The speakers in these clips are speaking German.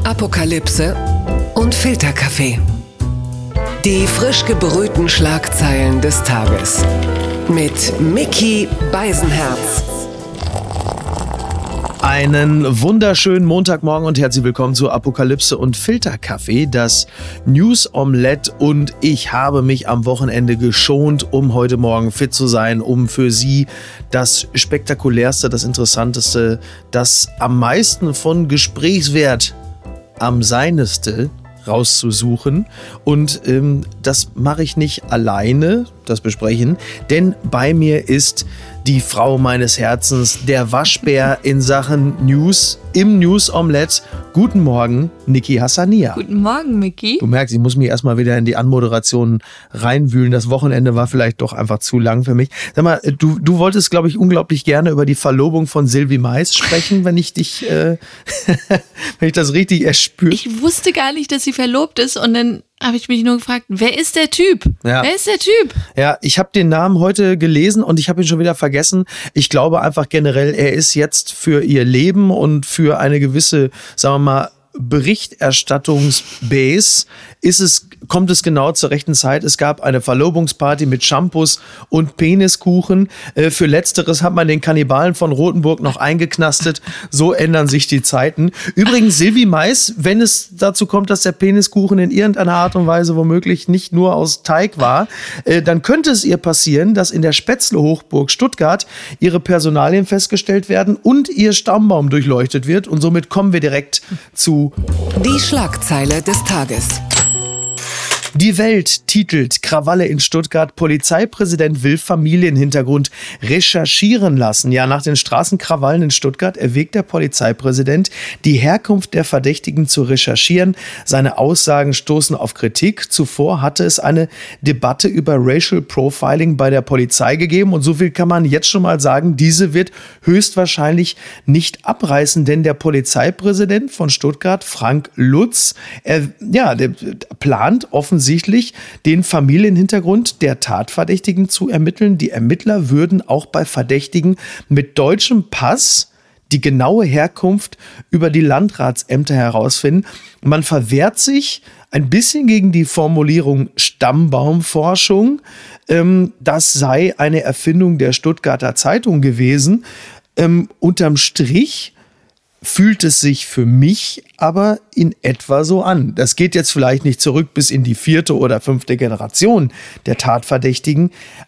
Apokalypse und Filterkaffee. Die frisch gebrühten Schlagzeilen des Tages. Mit Micky Beisenherz. Einen wunderschönen Montagmorgen und herzlich willkommen zu Apokalypse und Filterkaffee, das News-Omelette. Und ich habe mich am Wochenende geschont, um heute Morgen fit zu sein, um für Sie das Spektakulärste, das Interessanteste, das am meisten von Gesprächswert am Seineste rauszusuchen. Und das mache ich nicht alleine, das Besprechen, denn bei mir ist die Frau meines Herzens, der Waschbär in Sachen News im News-Omelette. Guten Morgen, Niki Hassania. Guten Morgen, Micky. Du merkst, ich muss mich erstmal wieder in die Anmoderation reinwühlen. Das Wochenende war vielleicht doch einfach zu lang für mich. Sag mal, du wolltest, glaube ich, unglaublich gerne über die Verlobung von Sylvie Mais sprechen, wenn ich dich, wenn ich das richtig erspüre. Ich wusste gar nicht, dass sie verlobt ist und dann habe ich mich nur gefragt, wer ist der Typ? Ja. Wer ist der Typ? Ja, ich habe den Namen heute gelesen und ich habe ihn schon wieder vergessen. Ich glaube einfach generell, er ist jetzt für ihr Leben und für eine gewisse, sagen wir mal, Berichterstattungsbase kommt es genau zur rechten Zeit. Es gab eine Verlobungsparty mit Shampoos und Peniskuchen. Für Letzteres hat man den Kannibalen von Rothenburg noch eingeknastet. So ändern sich die Zeiten. Übrigens, Sylvie Mais, wenn es dazu kommt, dass der Peniskuchen in irgendeiner Art und Weise womöglich nicht nur aus Teig war, dann könnte es ihr passieren, dass in der Spätzle-Hochburg Stuttgart ihre Personalien festgestellt werden und ihr Stammbaum durchleuchtet wird. Und somit kommen wir direkt zu Die Schlagzeile des Tages. Die Welt titelt Krawalle in Stuttgart. Polizeipräsident will Familienhintergrund recherchieren lassen. Ja, nach den Straßenkrawallen in Stuttgart erwägt der Polizeipräsident, die Herkunft der Verdächtigen zu recherchieren. Seine Aussagen stoßen auf Kritik. Zuvor hatte es eine Debatte über Racial Profiling bei der Polizei gegeben. Und so viel kann man jetzt schon mal sagen, diese wird höchstwahrscheinlich nicht abreißen, denn der Polizeipräsident von Stuttgart, Frank Lutz, der plant offensichtlich den Familienhintergrund der Tatverdächtigen zu ermitteln. Die Ermittler würden auch bei Verdächtigen mit deutschem Pass die genaue Herkunft über die Landratsämter herausfinden. Man verwehrt sich ein bisschen gegen die Formulierung Stammbaumforschung. Das sei eine Erfindung der Stuttgarter Zeitung gewesen. Unterm Strich fühlt es sich für mich aber in etwa so an. Das geht jetzt vielleicht nicht zurück bis in die 4. oder 5. Generation der Tatverdächtigen,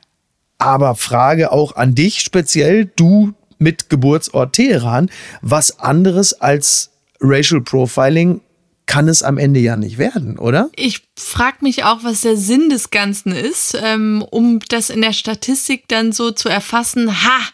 aber Frage auch an dich speziell, du mit Geburtsort Teheran, was anderes als Racial Profiling kann es am Ende ja nicht werden, oder? Ich frage mich auch, was der Sinn des Ganzen ist, um das in der Statistik dann so zu erfassen.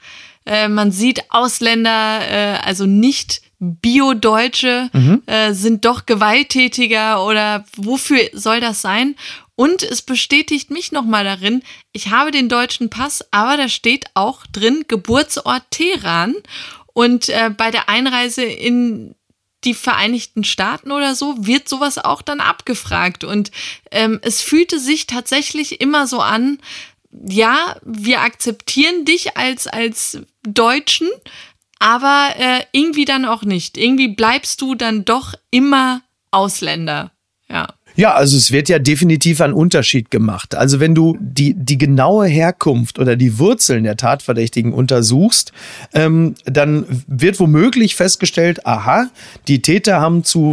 Man sieht Ausländer, also nicht Bio-Deutsche, sind doch gewalttätiger oder wofür soll das sein? Und es bestätigt mich nochmal darin, ich habe den deutschen Pass, aber da steht auch drin Geburtsort Teheran und bei der Einreise in die Vereinigten Staaten oder so wird sowas auch dann abgefragt und es fühlte sich tatsächlich immer so an, ja, wir akzeptieren dich als Deutschen, aber irgendwie dann auch nicht. Irgendwie bleibst du dann doch immer Ausländer, ja. Ja, also es wird ja definitiv ein Unterschied gemacht. Also wenn du die genaue Herkunft oder die Wurzeln der Tatverdächtigen untersuchst, dann wird womöglich festgestellt, aha, die Täter haben zu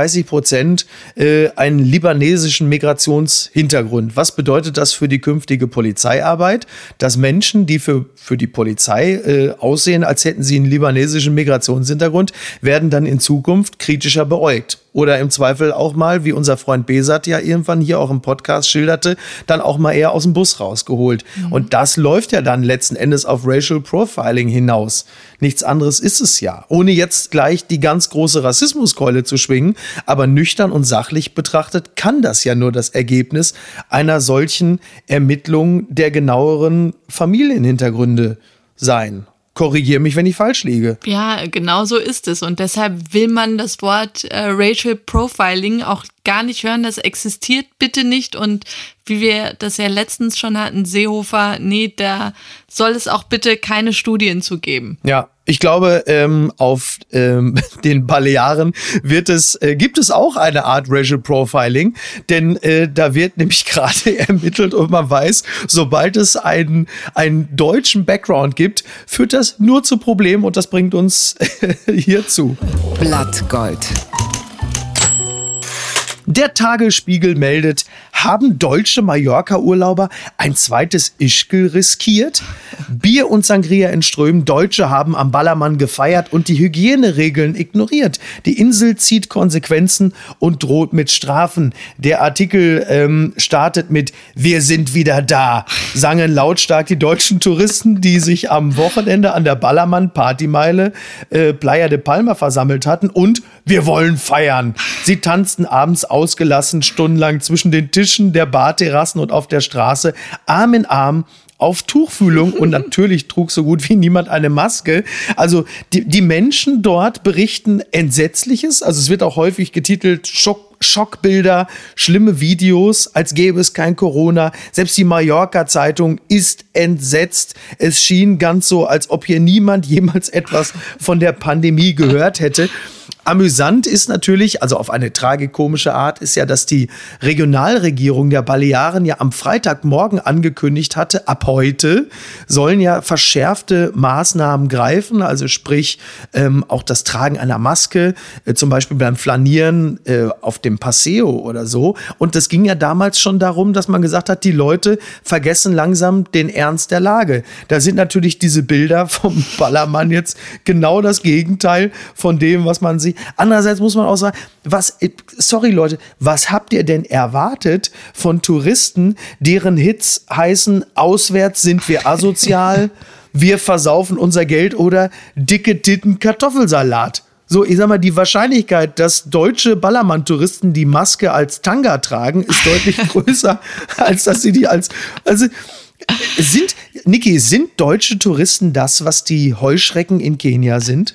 34% einen libanesischen Migrationshintergrund. Was bedeutet das für die künftige Polizeiarbeit? Dass Menschen, die für die Polizei aussehen, als hätten sie einen libanesischen Migrationshintergrund, werden dann in Zukunft kritischer beäugt. Oder im Zweifel auch mal, wie unser Freund Besat ja irgendwann hier auch im Podcast schilderte, dann auch mal eher aus dem Bus rausgeholt. Und das läuft ja dann letzten Endes auf Racial Profiling hinaus. Nichts anderes ist es ja. Ohne jetzt gleich die ganz große Rassismuskeule zu schwingen, aber nüchtern und sachlich betrachtet kann das ja nur das Ergebnis einer solchen Ermittlung der genaueren Familienhintergründe sein. Korrigiere mich, wenn ich falsch liege. Ja, genau so ist es. Und deshalb will man das Wort Racial Profiling auch gar nicht hören. Das existiert bitte nicht. Und wie wir das ja letztens schon hatten, Seehofer, nee, da soll es auch bitte keine Studien zu geben. Ja. Ich glaube, auf den Balearen gibt es auch eine Art Racial Profiling, denn da wird nämlich gerade ermittelt und man weiß, sobald es einen deutschen Background gibt, führt das nur zu Problemen und das bringt uns hierzu. Blattgold. Der Tagesspiegel meldet, haben deutsche Mallorca-Urlauber ein zweites Ischgl riskiert? Bier und Sangria in Strömen, Deutsche haben am Ballermann gefeiert und die Hygieneregeln ignoriert. Die Insel zieht Konsequenzen und droht mit Strafen. Der Artikel startet mit Wir sind wieder da, sangen lautstark die deutschen Touristen, die sich am Wochenende an der Ballermann-Partymeile Playa de Palma versammelt hatten und wir wollen feiern. Sie tanzten abends ausgelassen stundenlang zwischen den Tischen der Barterrassen und auf der Straße, Arm in Arm, auf Tuchfühlung und natürlich trug so gut wie niemand eine Maske. Also die Menschen dort berichten Entsetzliches. Also es wird auch häufig getitelt Schockbilder, schlimme Videos, als gäbe es kein Corona. Selbst die Mallorca-Zeitung ist entsetzt. Es schien ganz so, als ob hier niemand jemals etwas von der Pandemie gehört hätte. Amüsant ist natürlich, also auf eine tragikomische Art, ist ja, dass die Regionalregierung der Balearen ja am Freitagmorgen angekündigt hatte, ab heute sollen ja verschärfte Maßnahmen greifen, also sprich auch das Tragen einer Maske, zum Beispiel beim Flanieren auf dem Paseo oder so. Und das ging ja damals schon darum, dass man gesagt hat, die Leute vergessen langsam den Ernst der Lage. Da sind natürlich diese Bilder vom Ballermann jetzt genau das Gegenteil von dem, was man sieht. Andererseits muss man auch sagen, sorry Leute, was habt ihr denn erwartet von Touristen, deren Hits heißen, auswärts sind wir asozial, wir versaufen unser Geld oder dicke Titten Kartoffelsalat? So, ich sag mal, die Wahrscheinlichkeit, dass deutsche Ballermann-Touristen die Maske als Tanga tragen, ist deutlich größer, als dass sie die als... Also, sind deutsche Touristen das, was die Heuschrecken in Kenia sind?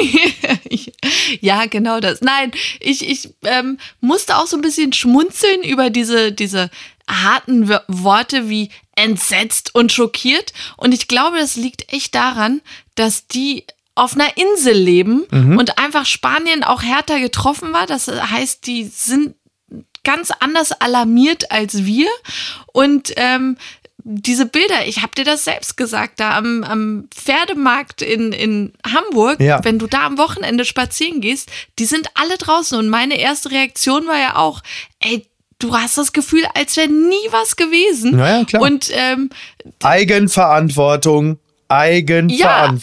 Ja, genau das. Nein, ich musste auch so ein bisschen schmunzeln über diese harten Worte wie entsetzt und schockiert. Und ich glaube, das liegt echt daran, dass die auf einer Insel leben und einfach Spanien auch härter getroffen war. Das heißt, die sind ganz anders alarmiert als wir. Und diese Bilder, ich habe dir das selbst gesagt, da am Pferdemarkt in Hamburg, ja. Wenn du da am Wochenende spazieren gehst, die sind alle draußen und meine erste Reaktion war ja auch, ey, du hast das Gefühl, als wäre nie was gewesen. Naja, klar. Und Eigenverantwortung. Ja.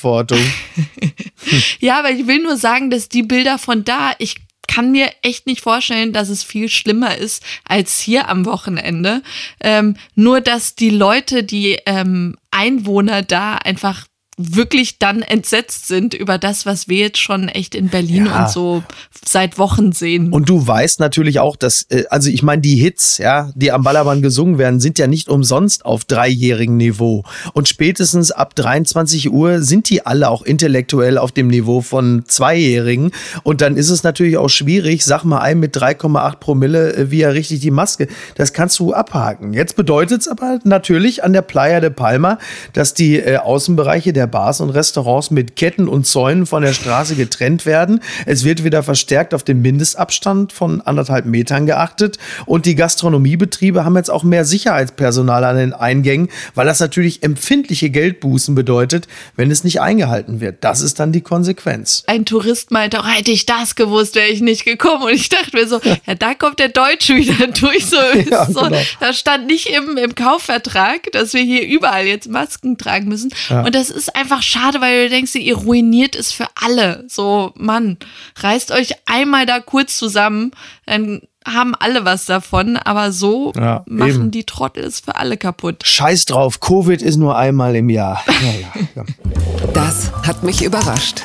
Ja, aber ich will nur sagen, dass die Bilder von da, ich kann mir echt nicht vorstellen, dass es viel schlimmer ist als hier am Wochenende. Nur, dass die Leute, die Einwohner da einfach wirklich dann entsetzt sind über das, was wir jetzt schon echt in Berlin und so seit Wochen sehen. Und du weißt natürlich auch, dass, also ich meine, die Hits, ja, die am Ballermann gesungen werden, sind ja nicht umsonst auf 3-jährigem Niveau. Und spätestens ab 23 Uhr sind die alle auch intellektuell auf dem Niveau von 2-Jährigen. Und dann ist es natürlich auch schwierig, sag mal einem mit 3,8 Promille, wie er richtig die Maske, das kannst du abhaken. Jetzt bedeutet es aber natürlich an der Playa de Palma, dass die Außenbereiche der Bars und Restaurants mit Ketten und Zäunen von der Straße getrennt werden. Es wird wieder verstärkt auf den Mindestabstand von 1,5 Metern geachtet und die Gastronomiebetriebe haben jetzt auch mehr Sicherheitspersonal an den Eingängen, weil das natürlich empfindliche Geldbußen bedeutet, wenn es nicht eingehalten wird. Das ist dann die Konsequenz. Ein Tourist meinte auch, hätte ich das gewusst, wäre ich nicht gekommen. Und ich dachte mir so, ja, da kommt der Deutsche wieder durch. So, ja, so, genau. Das stand nicht im Kaufvertrag, dass wir hier überall jetzt Masken tragen müssen. Ja. Und das ist einfach schade, weil du denkst, ihr ruiniert es für alle. So, Mann, reißt euch einmal da kurz zusammen, dann haben alle was davon, aber so machen eben die Trottel es für alle kaputt. Scheiß drauf, Covid ist nur einmal im Jahr. Ja. Das hat mich überrascht.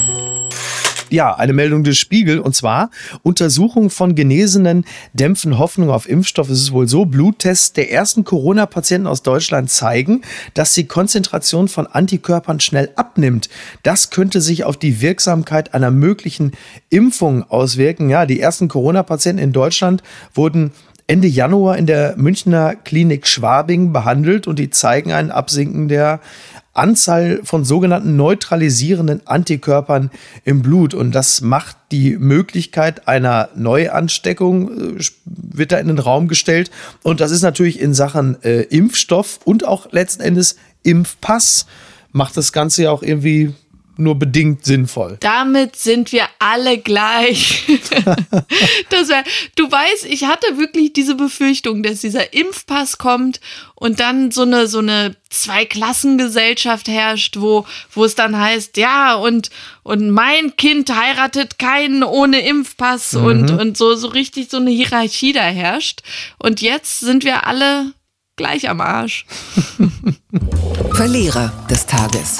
Ja, eine Meldung des Spiegel und zwar Untersuchungen von Genesenen dämpfen Hoffnung auf Impfstoff. Es ist wohl so, Bluttests der ersten Corona-Patienten aus Deutschland zeigen, dass die Konzentration von Antikörpern schnell abnimmt. Das könnte sich auf die Wirksamkeit einer möglichen Impfung auswirken. Ja, die ersten Corona-Patienten in Deutschland wurden Ende Januar in der Münchner Klinik Schwabing behandelt und die zeigen ein Absinken der Anzahl von sogenannten neutralisierenden Antikörpern im Blut. Und das macht die Möglichkeit einer Neuansteckung, wird da in den Raum gestellt. Und das ist natürlich in Sachen Impfstoff und auch letzten Endes Impfpass, macht das Ganze ja auch irgendwie nur bedingt sinnvoll. Damit sind wir alle gleich. Du weißt, ich hatte wirklich diese Befürchtung, dass dieser Impfpass kommt und dann so eine Zweiklassengesellschaft herrscht, wo es dann heißt, ja, und mein Kind heiratet keinen ohne Impfpass und so richtig so eine Hierarchie da herrscht. Und jetzt sind wir alle gleich am Arsch. Verlierer des Tages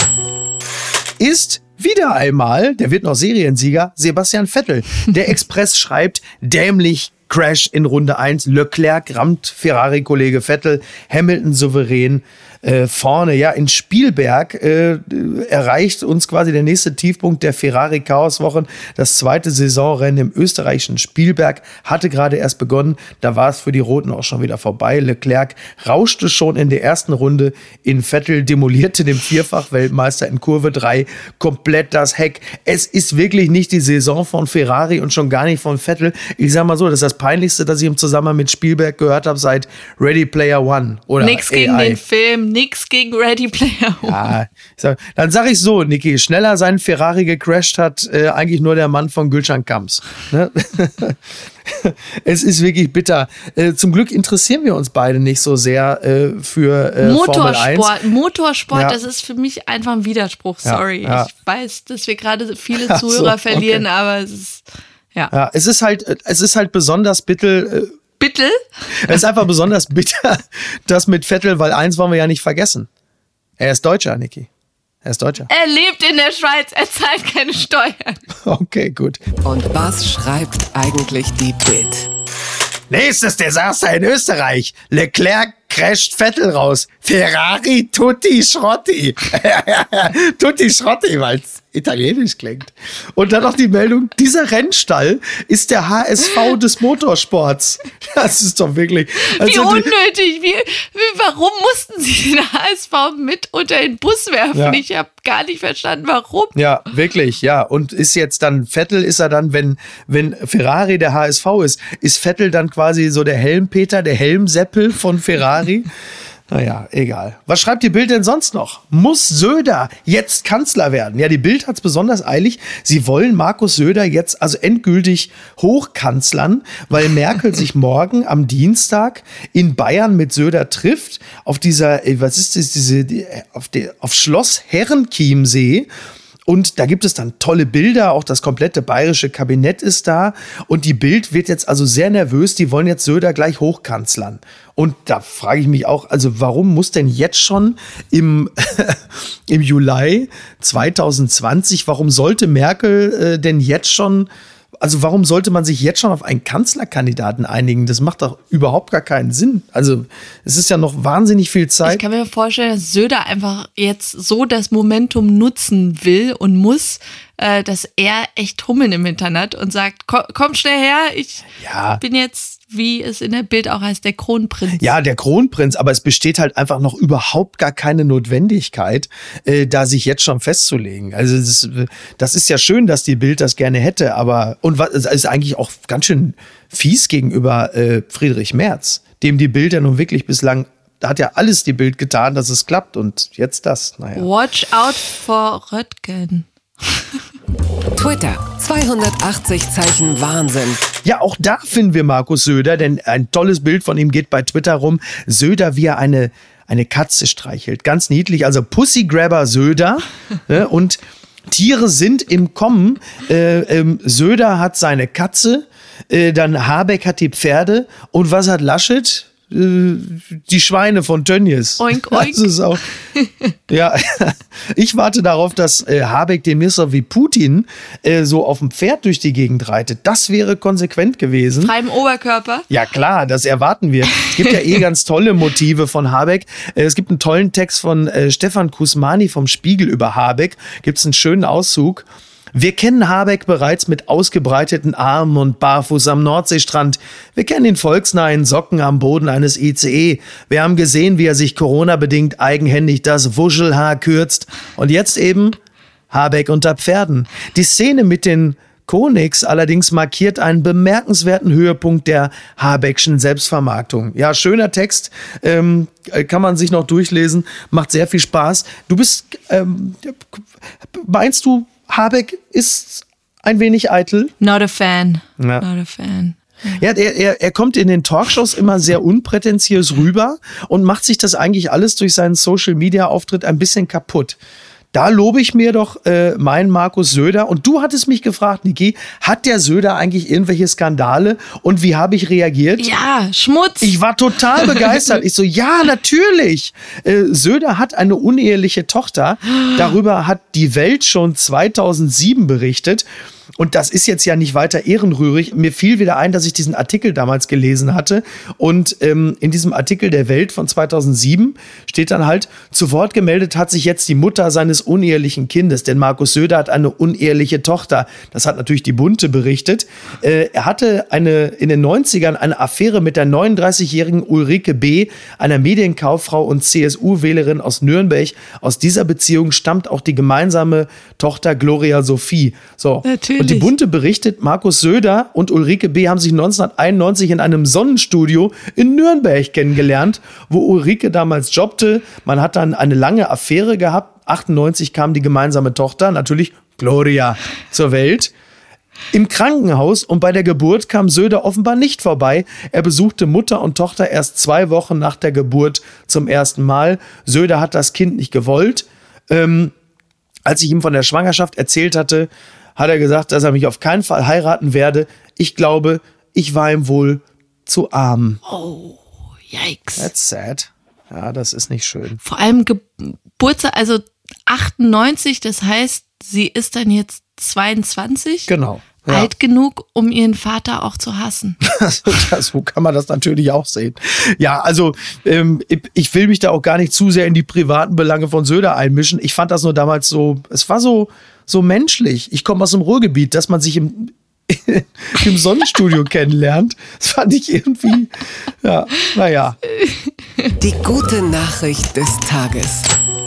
ist wieder einmal, der wird noch Seriensieger, Sebastian Vettel. Der Express schreibt, dämlich Crash in Runde 1, Leclerc rammt Ferrari-Kollege Vettel, Hamilton souverän vorne. Ja, in Spielberg erreicht uns quasi der nächste Tiefpunkt der Ferrari-Chaoswochen. Das zweite Saisonrennen im österreichischen Spielberg hatte gerade erst begonnen. Da war es für die Roten auch schon wieder vorbei. Leclerc rauschte schon in der ersten Runde in Vettel, demolierte dem Vierfach-Weltmeister in Kurve 3 komplett das Heck. Es ist wirklich nicht die Saison von Ferrari und schon gar nicht von Vettel. Ich sag mal so, das ist das Peinlichste, das ich im Zusammenhang mit Spielberg gehört habe seit Ready Player One. Oder nix gegen AI. den Film, nix gegen Ready Player One. Ja, dann sag ich so, Niki, schneller seinen Ferrari gecrashed hat eigentlich nur der Mann von Gülcan Kamps. Ne? Es ist wirklich bitter. Zum Glück interessieren wir uns beide nicht so sehr für Formel 1. Motorsport, ja. Das ist für mich einfach ein Widerspruch. Sorry, ja. Ich weiß, dass wir gerade viele Zuhörer verlieren, aber es ist ja, es ist halt besonders bitter. Bitte? Es ist einfach besonders bitter, das mit Vettel, weil eins wollen wir ja nicht vergessen. Er ist Deutscher, Niki. Er ist Deutscher. Er lebt in der Schweiz, er zahlt keine Steuern. Okay, gut. Und was schreibt eigentlich die Bild? Nächstes Desaster in Österreich. Leclerc crasht Vettel raus. Ferrari Tutti Schrotti. Tutti Schrotti, weil es italienisch klingt. Und dann noch die Meldung, dieser Rennstall ist der HSV des Motorsports. Das ist doch wirklich... Wie unnötig. Warum mussten sie den HSV mit unter den Bus werfen? Ja. Ich habe gar nicht verstanden, warum. Ja, wirklich, ja. Und ist jetzt dann, Vettel ist er dann, wenn Ferrari der HSV ist Vettel dann quasi so der Helmpeter, der Helmseppel von Ferrari? Naja, egal. Was schreibt die Bild denn sonst noch? Muss Söder jetzt Kanzler werden? Ja, die Bild hat es besonders eilig. Sie wollen Markus Söder jetzt also endgültig hochkanzlern, weil Merkel sich morgen am Dienstag in Bayern mit Söder trifft auf dieser, was ist das, auf Schloss Herrenchiemsee. Und da gibt es dann tolle Bilder, auch das komplette bayerische Kabinett ist da. Und die Bild wird jetzt also sehr nervös, die wollen jetzt Söder gleich hochkanzlern. Und da frage ich mich auch, also warum muss denn jetzt schon im Juli 2020, warum sollte Merkel denn jetzt schon, also warum sollte man sich jetzt schon auf einen Kanzlerkandidaten einigen? Das macht doch überhaupt gar keinen Sinn. Also es ist ja noch wahnsinnig viel Zeit. Ich kann mir vorstellen, dass Söder einfach jetzt so das Momentum nutzen will und muss, dass er echt Hummeln im Hintern hat und sagt, komm schnell her, ich bin jetzt, wie es in der Bild auch heißt, der Kronprinz. Ja, der Kronprinz, aber es besteht halt einfach noch überhaupt gar keine Notwendigkeit, da sich jetzt schon festzulegen. Also das ist ja schön, dass die Bild das gerne hätte, aber und was ist eigentlich auch ganz schön fies gegenüber Friedrich Merz, dem die Bild ja nun wirklich bislang, da hat ja alles die Bild getan, dass es klappt und jetzt das, naja. Watch out for Röttgen. Twitter, 280 Zeichen Wahnsinn. Ja, auch da finden wir Markus Söder, denn ein tolles Bild von ihm geht bei Twitter rum. Söder, wie er eine Katze streichelt. Ganz niedlich, also Pussygrabber Söder. Ne? Und Tiere sind im Kommen. Söder hat seine Katze, dann Habeck hat die Pferde. Und was hat Laschet? Die Schweine von Tönnies. Oink, oink. Das ist auch, ja, ich warte darauf, dass Habeck demnächst so wie Putin so auf dem Pferd durch die Gegend reitet. Das wäre konsequent gewesen. Frei im Oberkörper? Ja klar, das erwarten wir. Es gibt ja ganz tolle Motive von Habeck. Es gibt einen tollen Text von Stefan Kusmani vom Spiegel über Habeck. Gibt es einen schönen Auszug. Wir kennen Habeck bereits mit ausgebreiteten Armen und barfuß am Nordseestrand. Wir kennen ihn volksnahen Socken am Boden eines ICE. Wir haben gesehen, wie er sich Corona-bedingt eigenhändig das Wuschelhaar kürzt. Und jetzt eben Habeck unter Pferden. Die Szene mit den Konigs allerdings markiert einen bemerkenswerten Höhepunkt der Habeckschen Selbstvermarktung. Ja, schöner Text, kann man sich noch durchlesen, macht sehr viel Spaß. Du bist, meinst du, Habeck ist ein wenig eitel? Not a fan. Ja. Not a fan. Ja, er kommt in den Talkshows immer sehr unprätentiös rüber und macht sich das eigentlich alles durch seinen Social-Media-Auftritt ein bisschen kaputt. Da lobe ich mir doch meinen Markus Söder. Und du hattest mich gefragt, Niki, hat der Söder eigentlich irgendwelche Skandale? Und wie habe ich reagiert? Ja, Schmutz. Ich war total begeistert. Ich so, ja, natürlich. Söder hat eine uneheliche Tochter. Darüber hat die Welt schon 2007 berichtet. Und das ist jetzt ja nicht weiter ehrenrührig. Mir fiel wieder ein, dass ich diesen Artikel damals gelesen hatte. Und in diesem Artikel der Welt von 2007 steht dann halt, zu Wort gemeldet hat sich jetzt die Mutter seines unehelichen Kindes. Denn Markus Söder hat eine uneheliche Tochter. Das hat natürlich die Bunte berichtet. Er hatte in den 90ern eine Affäre mit der 39-jährigen Ulrike B., einer Medienkauffrau und CSU-Wählerin aus Nürnberg. Aus dieser Beziehung stammt auch die gemeinsame Tochter Gloria Sophie. So. Natürlich. Und die Bunte berichtet, Markus Söder und Ulrike B. haben sich 1991 in einem Sonnenstudio in Nürnberg kennengelernt, wo Ulrike damals jobbte. Man hat dann eine lange Affäre gehabt. 98 kam die gemeinsame Tochter, natürlich Gloria, zur Welt. Im Krankenhaus und bei der Geburt kam Söder offenbar nicht vorbei. Er besuchte Mutter und Tochter erst 2 Wochen nach der Geburt zum ersten Mal. Söder hat das Kind nicht gewollt. Als ich ihm von der Schwangerschaft erzählt hatte, hat er gesagt, dass er mich auf keinen Fall heiraten werde. Ich glaube, ich war ihm wohl zu arm. Oh, yikes. That's sad. Ja, das ist nicht schön. Vor allem Geburtstag, also 98, das heißt, sie ist dann jetzt 22. Genau. Ja. Alt genug, um ihren Vater auch zu hassen. So kann man das natürlich auch sehen. Ja, also ich will mich da auch gar nicht zu sehr in die privaten Belange von Söder einmischen. Ich fand das nur damals so, es war so menschlich. Ich komme aus dem Ruhrgebiet, dass man sich im Sonnenstudio kennenlernt. Das fand ich irgendwie, ja, naja. Die gute Nachricht des Tages.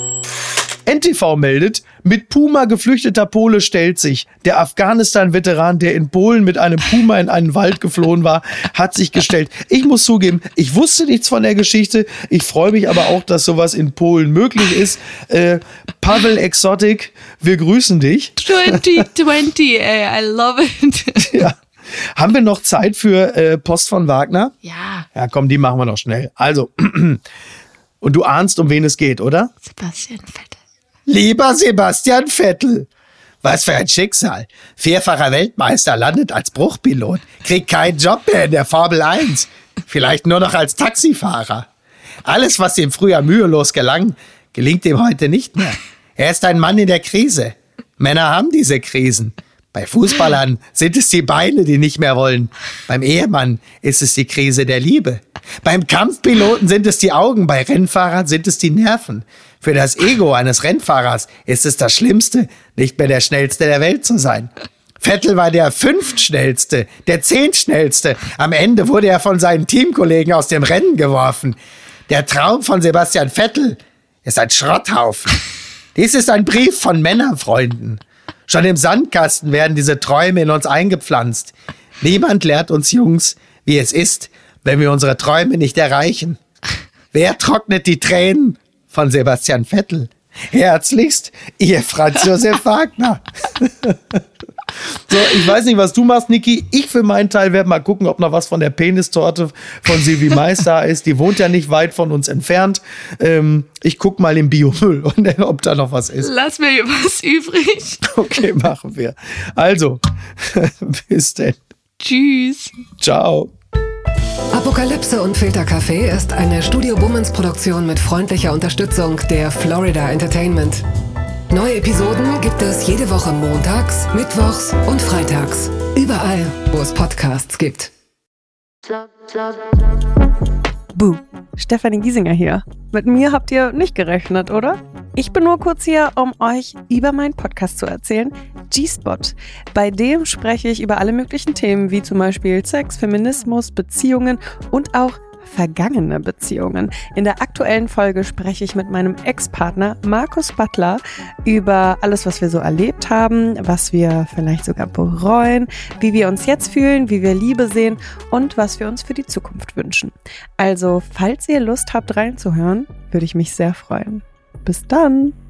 NTV meldet, mit Puma geflüchteter Pole stellt sich. Der Afghanistan-Veteran, der in Polen mit einem Puma in einen Wald geflohen war, hat sich gestellt. Ich muss zugeben, ich wusste nichts von der Geschichte. Ich freue mich aber auch, dass sowas in Polen möglich ist. Pavel Exotic, wir grüßen dich. 2020, ey, I love it. Ja. Haben wir noch Zeit für Post von Wagner? Ja. Ja, komm, die machen wir noch schnell. Also, und du ahnst, um wen es geht, oder? Sebastian Vettel. Lieber Sebastian Vettel, was für ein Schicksal. 4-facher Weltmeister landet als Bruchpilot, kriegt keinen Job mehr in der Formel 1, vielleicht nur noch als Taxifahrer. Alles, was ihm früher mühelos gelang, gelingt ihm heute nicht mehr. Er ist ein Mann in der Krise. Männer haben diese Krisen. Bei Fußballern sind es die Beine, die nicht mehr wollen. Beim Ehemann ist es die Krise der Liebe. Beim Kampfpiloten sind es die Augen, bei Rennfahrern sind es die Nerven. Für das Ego eines Rennfahrers ist es das Schlimmste, nicht mehr der Schnellste der Welt zu sein. Vettel war der 5. Schnellste, der 10. Schnellste. Am Ende wurde er von seinen Teamkollegen aus dem Rennen geworfen. Der Traum von Sebastian Vettel ist ein Schrotthaufen. Dies ist ein Brief von Männerfreunden. Schon im Sandkasten werden diese Träume in uns eingepflanzt. Niemand lehrt uns Jungs, wie es ist, wenn wir unsere Träume nicht erreichen. Wer trocknet die Tränen? Von Sebastian Vettel. Herzlichst, Ihr Franz Josef Wagner. So, ich weiß nicht, was du machst, Niki. Ich für meinen Teil werde mal gucken, ob noch was von der Penistorte von Silvi Mais da ist. Die wohnt ja nicht weit von uns entfernt. Ich guck mal im Biomüll, ob da noch was ist. Lass mir was übrig. Okay, machen wir. Also, bis denn. Tschüss. Ciao. Apokalypse und Filtercafé ist eine Studio Bummens Produktion mit freundlicher Unterstützung der Florida Entertainment. Neue Episoden gibt es jede Woche montags, mittwochs und freitags. Überall, wo es Podcasts gibt. Buh, Stefanie Giesinger hier. Mit mir habt ihr nicht gerechnet, oder? Ich bin nur kurz hier, um euch über meinen Podcast zu erzählen, G-Spot. Bei dem spreche ich über alle möglichen Themen, wie zum Beispiel Sex, Feminismus, Beziehungen und auch vergangene Beziehungen. In der aktuellen Folge spreche ich mit meinem Ex-Partner Markus Butler über alles, was wir so erlebt haben, was wir vielleicht sogar bereuen, wie wir uns jetzt fühlen, wie wir Liebe sehen und was wir uns für die Zukunft wünschen. Also, falls ihr Lust habt reinzuhören, würde ich mich sehr freuen. Bis dann!